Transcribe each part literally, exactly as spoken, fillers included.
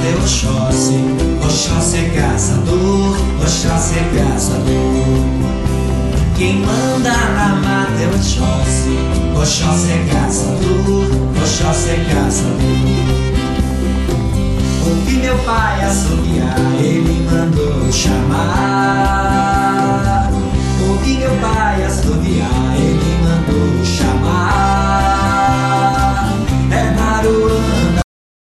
mata é Oxóssi, Oxóssi é caçador, Oxóssi é caçador. Quem manda na mata é Oxóssi, Oxóssi é caçador, Oxóssi é caçador. Ouvi meu pai assoviar, ele mandou chamar. Ouvi meu pai assoviar, ele mandou chamar. É Naruanda.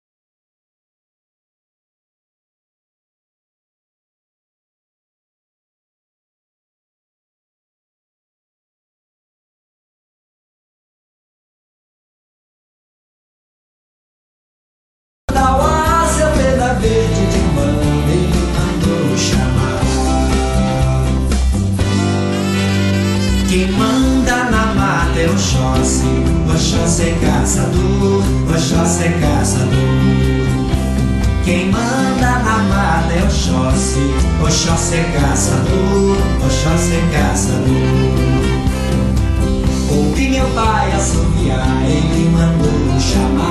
Verde de mão, ele mandou chamar. Quem manda na mata é Oxóssi, Oxóssi é caçador, Oxóssi é caçador. Quem manda na mata é Oxóssi, Oxóssi é caçador, Oxóssi é caçador. Ouvi meu pai assoviar, ele mandou chamar.